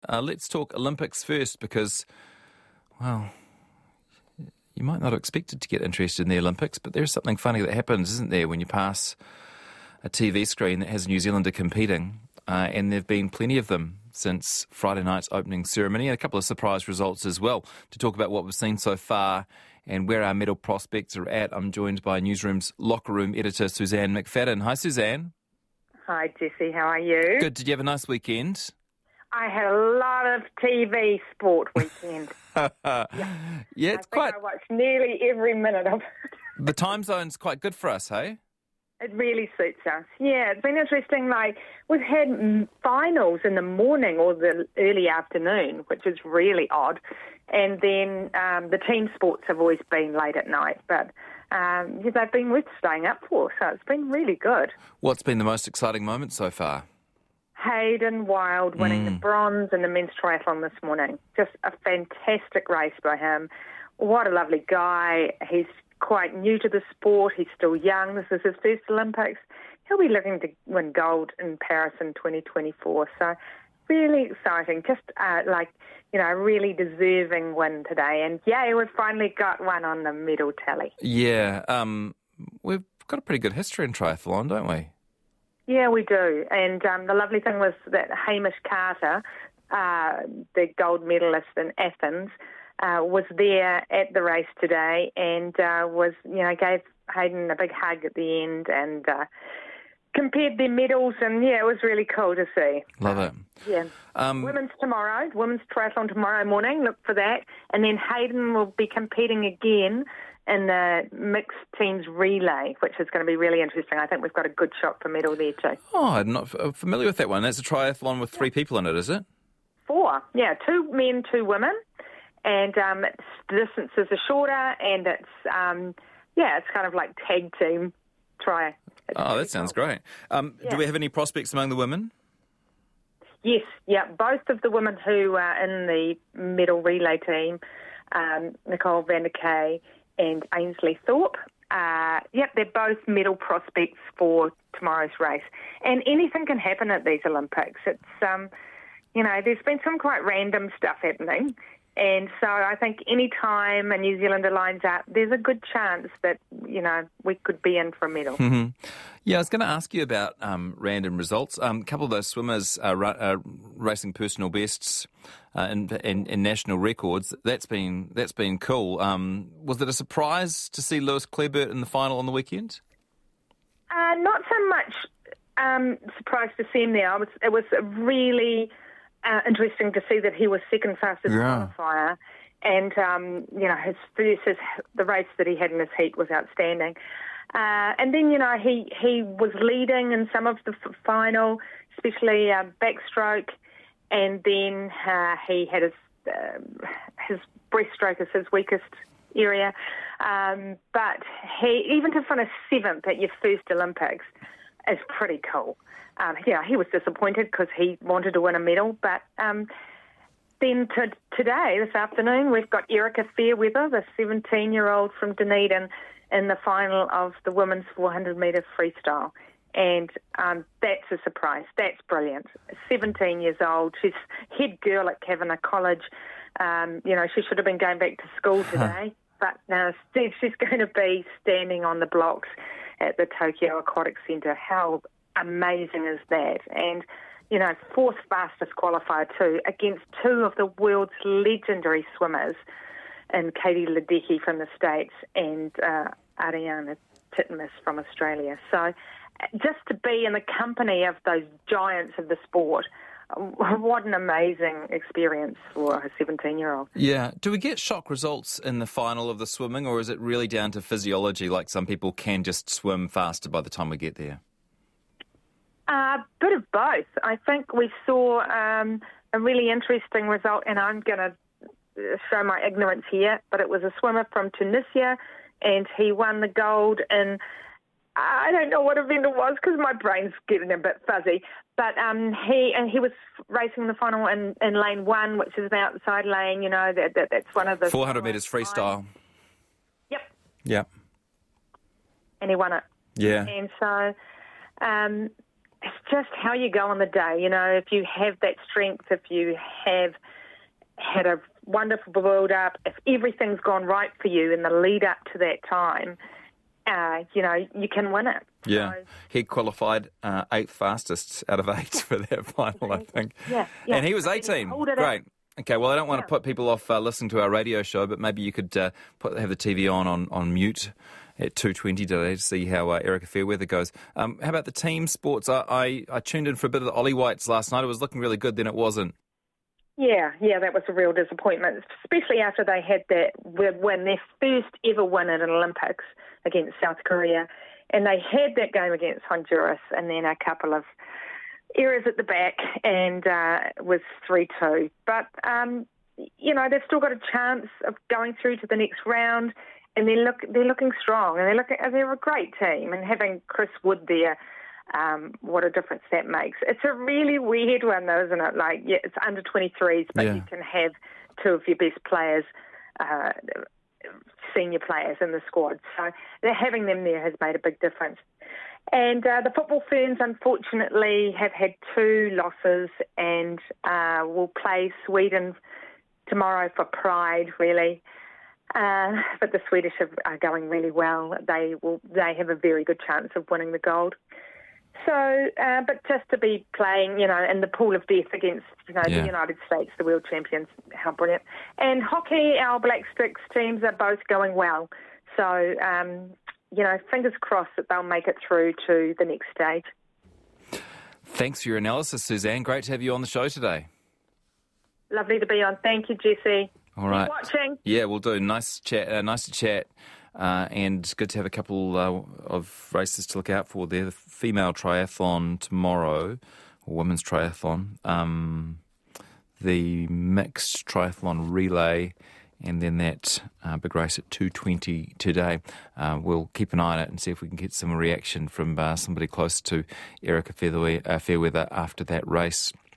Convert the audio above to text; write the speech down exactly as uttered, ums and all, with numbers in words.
Uh, let's talk Olympics first because, well, you might not have expected to get interested in the Olympics, but there's something funny that happens, isn't there, when you pass a T V screen that has a New Zealander competing, uh, and there have been plenty of them since Friday night's opening ceremony, and a couple of surprise results as well. To talk about what we've seen so far and where our medal prospects are at, I'm joined by Newsroom's locker room editor, Suzanne McFadden. Hi, Suzanne. Hi, Jesse. How are you? Good. Did you have a nice weekend? I had a lot of T V sport weekend. yeah. yeah, it's I quite. think I watched nearly every minute of it. The time zone's quite good for us, hey? It really suits us. Yeah, it's been interesting. Like, we've had mm, finals in the morning or the early afternoon, which is really odd. And then um, the team sports have always been late at night, but um, yeah, they've been worth staying up for, so it's been really good. What's been the most exciting moment so far? Hayden Wilde winning mm. the bronze in the men's triathlon this morning. Just a fantastic race by him. What a lovely guy. He's quite new to the sport. He's still young. This is his first Olympics. He'll be looking to win gold in Paris in twenty twenty-four. So really exciting. Just uh, like, you know, a really deserving win today. And yay, we've finally got one on the medal tally. Yeah, um, we've got a pretty good history in triathlon, don't we? Yeah, we do. And um, the lovely thing was that Hamish Carter, uh, the gold medalist in Athens, uh, was there at the race today and uh, was, you know, gave Hayden a big hug at the end and uh, compared their medals. And, yeah, it was really cool to see. Love it. Yeah. Um, women's tomorrow, women's triathlon tomorrow morning. Look for that. And then Hayden will be competing again in the mixed teams relay, which is going to be really interesting. I think we've got a good shot for medal there too. Oh, I'm not f- familiar with that one. That's a triathlon with three yeah. people in it, is it? Four, yeah. Two men, two women. And um, it's, the distances are shorter and it's, um, yeah, it's kind of like tag team tri. It's oh, that sounds cool. great. Um, yeah. Do we have any prospects among the women? Yes, yeah. Both of the women who are in the medal relay team, um, Nicole van der Kay and Ainsley Thorpe. Uh, yep, they're both medal prospects for tomorrow's race. And anything can happen at these Olympics. It's, um, you know, there's been some quite random stuff happening. And so I think any time a New Zealander lines up, there's a good chance that, you know, we could be in for a medal. Mm-hmm. Yeah, I was going to ask you about um, random results. Um, a couple of those swimmers are ra- uh, racing personal bests uh, and, and, and national records. That's been that's been cool. Um, was it a surprise to see Lewis Clareburt in the final on the weekend? Uh, not so much um, surprised to see him there. I was, it was really uh, interesting to see that he was second fastest yeah. qualifier. And, um, you know, his, his, the race that he had in his heat was outstanding. Uh, and then, you know, he, he was leading in some of the f- final, especially uh, backstroke, and then uh, he had his uh, his breaststroke as his weakest area. Um, but he even to finish seventh at your first Olympics is pretty cool. Um, yeah, he was disappointed because he wanted to win a medal, but um, then to, today, this afternoon, we've got Erica Fairweather, the seventeen-year-old from Dunedin, in the final of the women's four hundred metre freestyle. And um, that's a surprise. That's brilliant. seventeen years old. She's head girl at Kavanagh College. Um, you know, she should have been going back to school today. But now instead she's going to be standing on the blocks at the Tokyo Aquatic Centre. How amazing is that? And, you know, fourth fastest qualifier too, against two of the world's legendary swimmers, and Katie Ledecky from the States and uh, Ariana Titmus from Australia. So just to be in the company of those giants of the sport, what an amazing experience for a seventeen-year-old. Yeah. Do we get shock results in the final of the swimming, or is it really down to physiology, like some people can just swim faster by the time we get there? A uh, bit of both. I think we saw um, a really interesting result, and I'm going to show my ignorance here, but it was a swimmer from Tunisia, and he won the gold in, I don't know what event it was because my brain's getting a bit fuzzy, but um, he and he was racing the final in, in lane one, which is an outside lane, you know, that, that that's one of the... four hundred metres freestyle. Yep. Yep. And he won it. Yeah. And so, um, it's just how you go on the day. You know, if you have that strength, if you have had a wonderful build-up, if everything's gone right for you in the lead-up to that time, uh, you know, you can win it. Yeah, so, he qualified uh, eighth fastest out of eight for that final, I think. Yeah, yeah. And he was eighteen. Great. Out. Okay, well, I don't want yeah. to put people off uh, listening to our radio show, but maybe you could uh, put, have the T V on, on on mute at two twenty today to see how uh, Erica Fairweather goes. Um, how about the team sports? I, I, I tuned in for a bit of the Ollie Whites last night. It was looking really good, then it wasn't. Yeah, yeah, that was a real disappointment, especially after they had that win, their first ever win at an Olympics against South Korea. And they had that game against Honduras and then a couple of errors at the back, and uh, it was three two. But, um, you know, they've still got a chance of going through to the next round, and they're, look, they're looking strong, and they're, looking, they're a great team. And having Chris Wood there, um, what a difference that makes. It's a really weird one, though, isn't it? Like, yeah, it's under twenty-threes, but yeah. you can have two of your best players, uh, senior players in the squad. So they're having them there has made a big difference. And uh, the Football Ferns, unfortunately, have had two losses and uh, will play Sweden tomorrow for pride, really. Uh, but the Swedish are going really well. They will. They have a very good chance of winning the gold. So, uh, but just to be playing, you know, in the pool of death against, you know, yeah. the United States, the world champions, how brilliant. And hockey, our Black Sticks teams are both going well. So, um, you know, fingers crossed that they'll make it through to the next stage. Thanks for your analysis, Suzanne. Great to have you on the show today. Lovely to be on. Thank you, Jesse. All right. Keep watching. Yeah, we'll do. Nice chat. Uh, nice to chat. Uh, and good to have a couple uh, of races to look out for there. The female triathlon tomorrow, or women's triathlon, um, the mixed triathlon relay, and then that uh, big race at two twenty today. Uh, we'll keep an eye on it and see if we can get some reaction from uh, somebody close to Erica Fairweather after that race.